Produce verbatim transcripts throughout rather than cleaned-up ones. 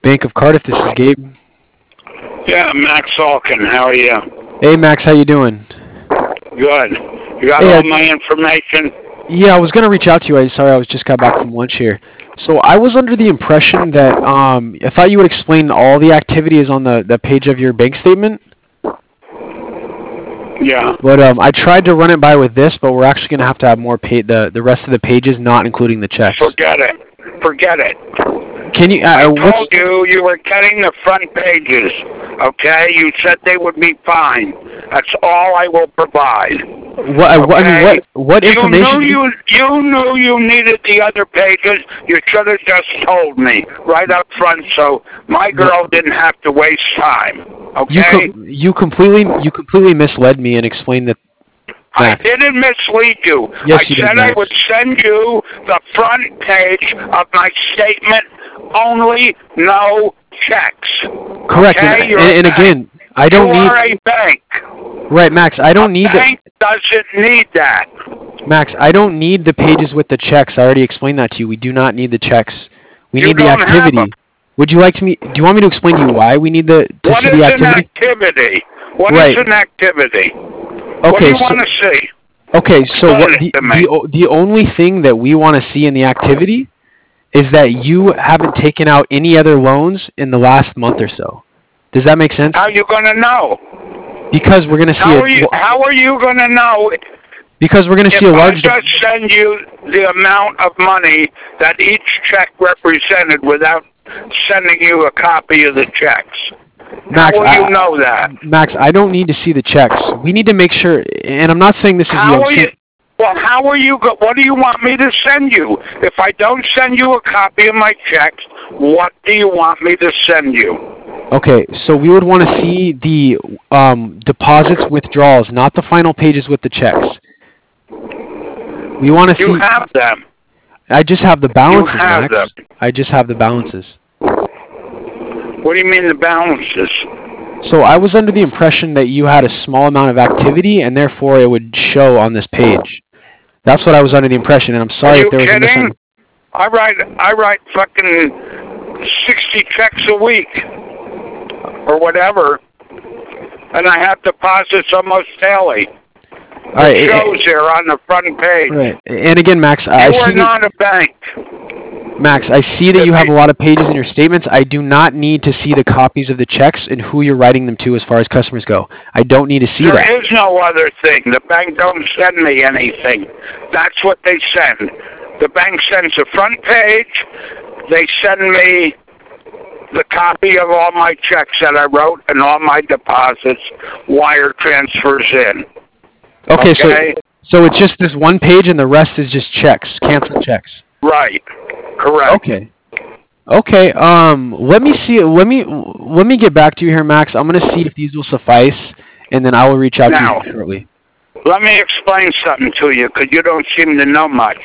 Bank of Cardiff. This is Gabe. Yeah, Max Salkin. How are you? Hey, Max. How you doing? Good. You got Hey, all I- my information? Yeah, I was gonna reach out to you. I sorry, I was just got back from lunch here. So I was under the impression that um, I thought you would explain all the activity is on the, the page of your bank statement. Yeah. But um, I tried to run it by with this, but we're actually gonna have to have more pay the the rest of the pages, not including the checks. Forget it. Forget it. Can you? I Uh, what's told you you were getting the front pages. Okay? You said they would be fine. That's all I will provide. what? I- what I mean, Okay. what what information? You knew you, you knew you needed the other pages. You should have just told me right up front, so my girl didn't have to waste time. You Okay? com- you completely you completely misled me and explained that. I Max. didn't mislead you. Yes, I you did, said I Max. would send you the front page of my statement only, no checks. Correct. Okay? And, You're and, a and bank. again, I don't you need. are a bank. Right, Max. I don't a need the bank doesn't need that. Max. I don't need the pages with the checks. I already explained that to you. We do not need the checks. We You need the don't have activity. them. Would you like to me? Do you want me to explain to you why we need the to What see is the an activity? activity? What is Right. an activity? What do Okay. you So want to see? okay. So Explain what it the to me. the o- the only thing that we want to see in the activity is that you haven't taken out any other loans in the last month or so. Does that make sense? How are you going to know? Because we're going to see How a are you, how are you going to know because we're going to if see a I large. just send you the amount of money that each check represented without sending you a copy of the checks? Max, How will I- you know that? Max, I don't need to see the checks. We need to make sure, and I'm not saying this is How you. are I'm you? saying, Well, how are you? Go, what do you want me to send you? If I don't send you a copy of my checks, what do you want me to send you? okay, so we would want to see the um, deposits, withdrawals, not the final pages with the checks. We want to You see. have them. I just have the balances, have Max. them. I just have the balances. What do you mean the balances? So I was under the impression that you had a small amount of activity, and therefore it would show on this page. That's what I was under the impression, and I'm sorry Are if you there was a kidding? misunderstanding. I write I write fucking sixty checks a week or whatever, and I have deposits almost daily. All right, It eh, shows here on the front page. right. And again, Max, I You see are that, not a bank. Max, I see that you have a lot of pages in your statements. I do not need to see the copies of the checks and who you're writing them to as far as customers go. I don't need to see There that. is no other thing. The bank don't send me anything. That's what they send. The bank sends the front page. They send me the copy of all my checks that I wrote and all my deposits, wire transfers in. Okay, Okay? so so it's just this one page and the rest is just checks, canceled checks. Right. Correct. Okay. Okay. Um. Let me see. Let me let me get back to you here, Max. I'm gonna see if these will suffice, and then I will reach out Now. to you shortly. Let me explain something to you, because you don't seem to know much.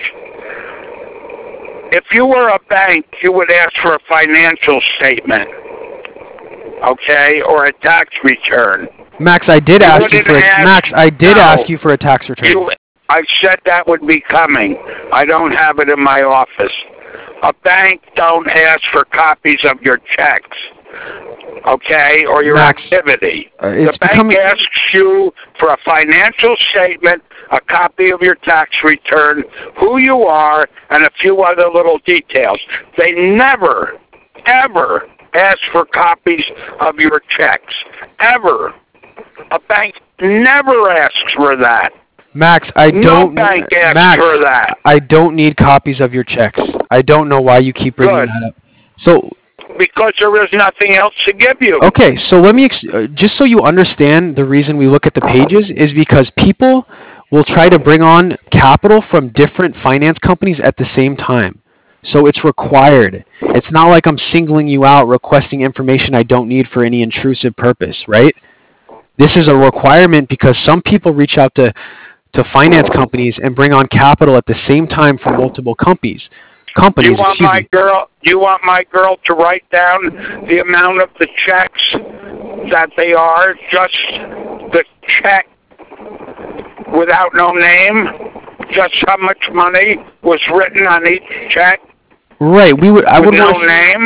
If you were a bank, you would ask for a financial statement, okay, or a tax return. Max, I did You ask you wouldn't for a, ask- Max. I did No. ask you for a tax return. You, I said that would be coming. I don't have it in my office. A bank don't ask for copies of your checks, okay, or your Max, activity. uh, it's the bank becoming- asks you for a financial statement, a copy of your tax return, who you are, and a few other little details. They never, ever ask for copies of your checks. Ever. A bank never asks for that. Max, I No don't. bank asks Max, for that. I don't need copies of your checks. I don't know why you keep bringing Good. that up. So Because there is nothing else to give you. okay, so let me ex- uh, just so you understand the reason we look at the pages is because people will try to bring on capital from different finance companies at the same time. So it's required. It's not like I'm singling you out requesting information I don't need for any intrusive purpose, right? This is a requirement because some people reach out to to finance companies and bring on capital at the same time from multiple companies. You Companies, want excuse my me. girl? You want my girl to write down the amount of the checks that they are, just the check without no name, just how much money was written on each check Right. We would. I with would no want. To, name.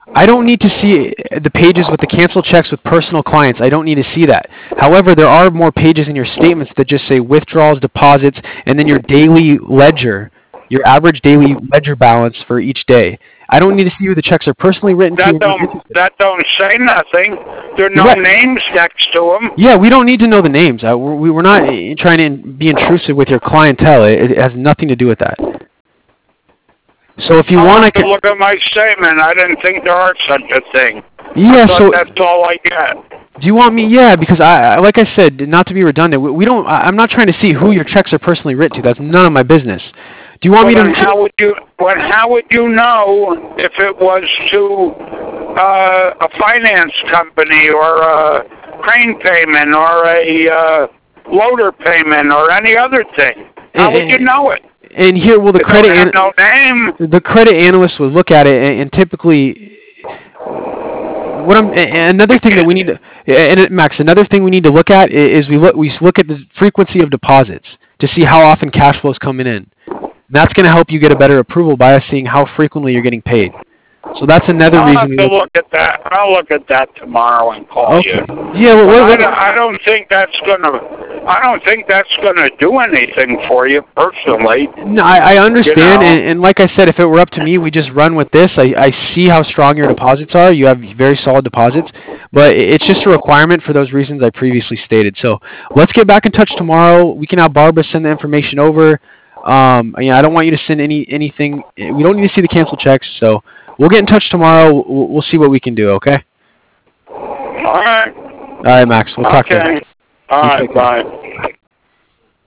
I don't need to see the pages with the cancel checks with personal clients. I don't need to see that. However, there are more pages in your statements that just say withdrawals, deposits, and then your daily ledger, your average daily ledger balance for each day. I don't need to see who the checks are personally written to. That don't that don't say nothing. There are no Right. names next to them. Yeah, we don't need to know the names. Uh, we- We're not uh, trying to be intrusive with your clientele. It it has nothing to do with that. So if you I'll want have to, to look at my statement. I didn't think there are such a thing. yeah. I thought So that's all I get. do you want me? Yeah, because I, I- like I said, not to be redundant, we, we don't. I, I'm not trying to see who your checks are personally written to. That's none of my business. Do you want Well, me then to? how would you? Well, how would you know if it was to uh, a finance company or a crane payment or a uh, loader payment or any other thing? How would you know it? And here, well, the It credit don't have an, no name. the credit analyst would look at it, and, and typically, what I'm a- another thing that we need to, and it- Max, another thing we need to look at i- is we look we look at the frequency of deposits to see how often cash flow is coming in. That's going to help you get a better approval by us seeing how frequently you're getting paid. So that's another I'll reason have we to look. look at that. I'll look at that tomorrow and call Okay. you. Yeah. Well, I, what, don't- what, I don't think that's gonna. I don't think that's gonna do anything for you personally. no, I, I understand, You know. and, and like I said, if it were up to me, we just run with this. I, I see how strong your deposits are. You have very solid deposits, but it- it's just a requirement for those reasons I previously stated. So let's get back in touch tomorrow. We can have Barbara send the information over. Um, yeah, I don't want you to send any anything. We don't need to see the cancel checks. So we'll get in touch tomorrow. We'll, we'll see what we can do. Okay. All right. All right, Max. We'll talk Okay. then. All You right. take care. Bye.